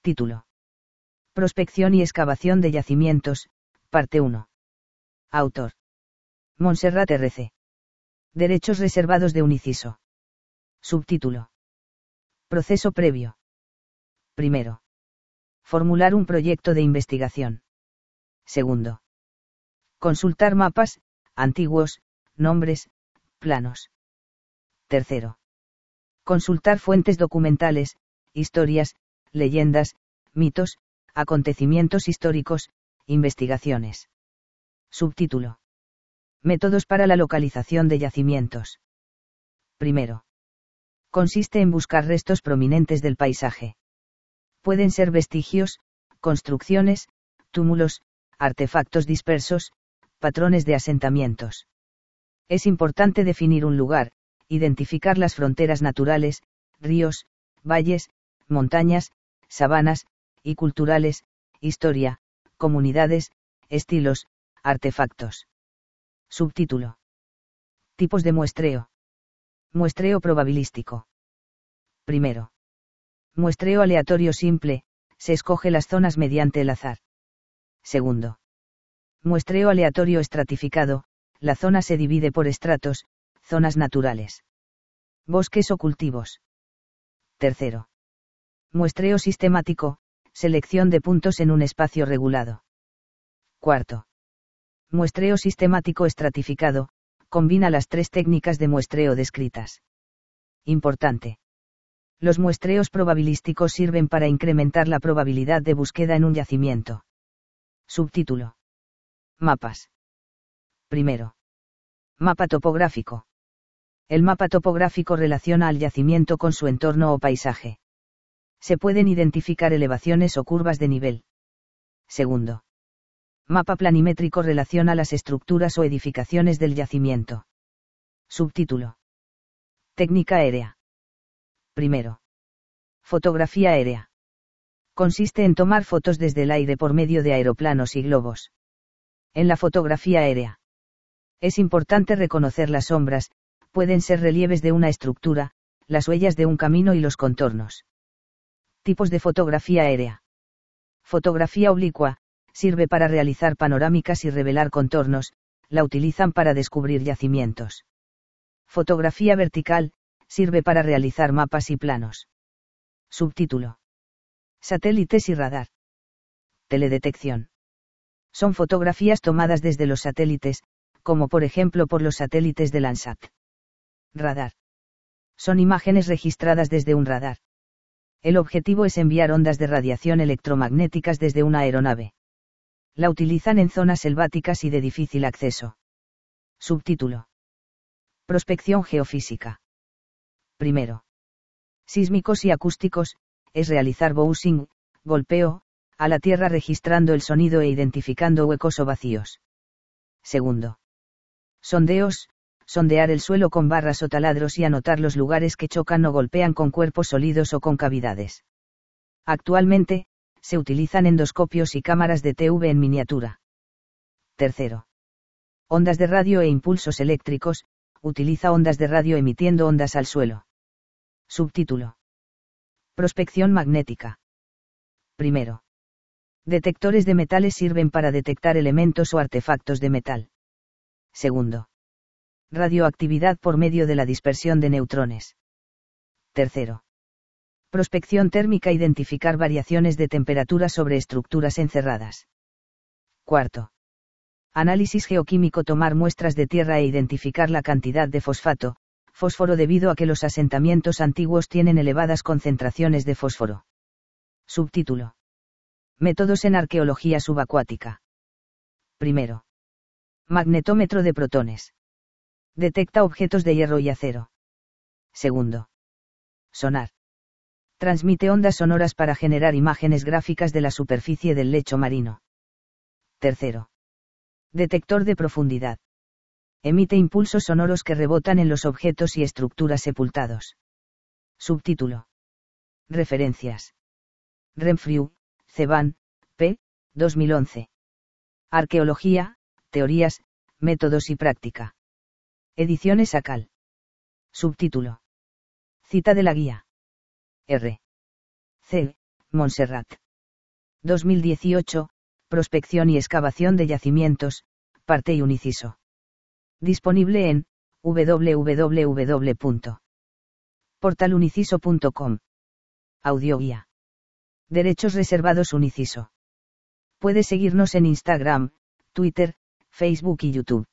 Título. Prospección y excavación de yacimientos, parte 1. Autor. Montserrat R.C. Derechos reservados de un inciso. Subtítulo. Proceso previo. Primero. Formular un proyecto de investigación. Segundo. Consultar mapas, antiguos, nombres, planos. Tercero. Consultar fuentes documentales, historias, leyendas, mitos, acontecimientos históricos, investigaciones. Subtítulo. Métodos para la localización de yacimientos. Primero. Consiste en buscar restos prominentes del paisaje. Pueden ser vestigios, construcciones, túmulos, artefactos dispersos, patrones de asentamientos. Es importante definir un lugar, identificar las fronteras naturales, ríos, valles, montañas, sabanas, y culturales, historia, comunidades, estilos, artefactos. Subtítulo. Tipos de muestreo. Muestreo probabilístico. Primero. Muestreo aleatorio simple, se escoge las zonas mediante el azar. Segundo. Muestreo aleatorio estratificado, la zona se divide por estratos, zonas naturales. Bosques o cultivos. Tercero. Muestreo sistemático, selección de puntos en un espacio regulado. Cuarto. Muestreo sistemático estratificado, combina las tres técnicas de muestreo descritas. Importante. Los muestreos probabilísticos sirven para incrementar la probabilidad de búsqueda en un yacimiento. Subtítulo. Mapas. Primero. Mapa topográfico. El mapa topográfico relaciona al yacimiento con su entorno o paisaje. Se pueden identificar elevaciones o curvas de nivel. Segundo. Mapa planimétrico relaciona las estructuras o edificaciones del yacimiento. Subtítulo. Técnica aérea. Primero. Fotografía aérea. Consiste en tomar fotos desde el aire por medio de aeroplanos y globos. En la fotografía aérea. Es importante reconocer las sombras, pueden ser relieves de una estructura, las huellas de un camino y los contornos. Tipos de fotografía aérea. Fotografía oblicua, sirve para realizar panorámicas y revelar contornos, la utilizan para descubrir yacimientos. Fotografía vertical, sirve para realizar mapas y planos. Subtítulo. Satélites y radar. Teledetección. Son fotografías tomadas desde los satélites, como por ejemplo por los satélites de Landsat. Radar. Son imágenes registradas desde un radar. El objetivo es enviar ondas de radiación electromagnéticas desde una aeronave. La utilizan en zonas selváticas y de difícil acceso. Subtítulo. Prospección geofísica. Primero. Sísmicos y acústicos, es realizar bowsing, golpeo, a la tierra registrando el sonido e identificando huecos o vacíos. Segundo. Sondeos, sondear el suelo con barras o taladros y anotar los lugares que chocan o golpean con cuerpos sólidos o con cavidades. Actualmente, se utilizan endoscopios y cámaras de TV en miniatura. Tercero. Ondas de radio e impulsos eléctricos, utiliza ondas de radio emitiendo ondas al suelo. Subtítulo. Prospección magnética. Primero. Detectores de metales sirven para detectar elementos o artefactos de metal. Segundo. Radioactividad por medio de la dispersión de neutrones. Tercero. Prospección térmica, identificar variaciones de temperatura sobre estructuras encerradas. Cuarto. Análisis geoquímico, tomar muestras de tierra e identificar la cantidad de fosfato, fósforo debido a que los asentamientos antiguos tienen elevadas concentraciones de fósforo. Subtítulo. Métodos en arqueología subacuática. Primero. Magnetómetro de protones. Detecta objetos de hierro y acero. Segundo. Sonar. Transmite ondas sonoras para generar imágenes gráficas de la superficie del lecho marino. Tercero. Detector de profundidad. Emite impulsos sonoros que rebotan en los objetos y estructuras sepultados. Subtítulo. Referencias. Renfrew, Ceban, p. 2011. Arqueología, teorías, métodos y práctica. Ediciones Acal. Subtítulo. Cita de la guía. R. C. Montserrat. 2018, Prospección y excavación de yacimientos, parte y un inciso. Disponible en www.portaluninciso.com. Audioguía. Derechos reservados un inciso. Puedes seguirnos en Instagram, Twitter, Facebook y YouTube.